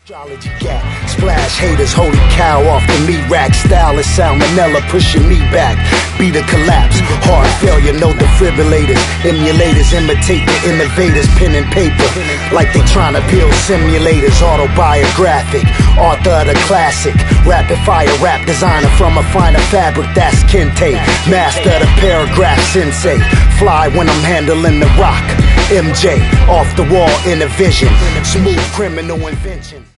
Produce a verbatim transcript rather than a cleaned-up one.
Astrology cat, splash haters, holy cow off the meat rack. Style is salmonella, pushing me back. Beat a collapse, heart failure, no defibrillators. Emulators imitate the innovators, pen and paper, like they trying to build simulators. Autobiographic, author of the classic, rapid fire rap designer from a finer fabric. That's Kente, master of the paragraph sensei. Fly when I'm handling the rock. M J, off the wall in a vision, smooth criminal invention.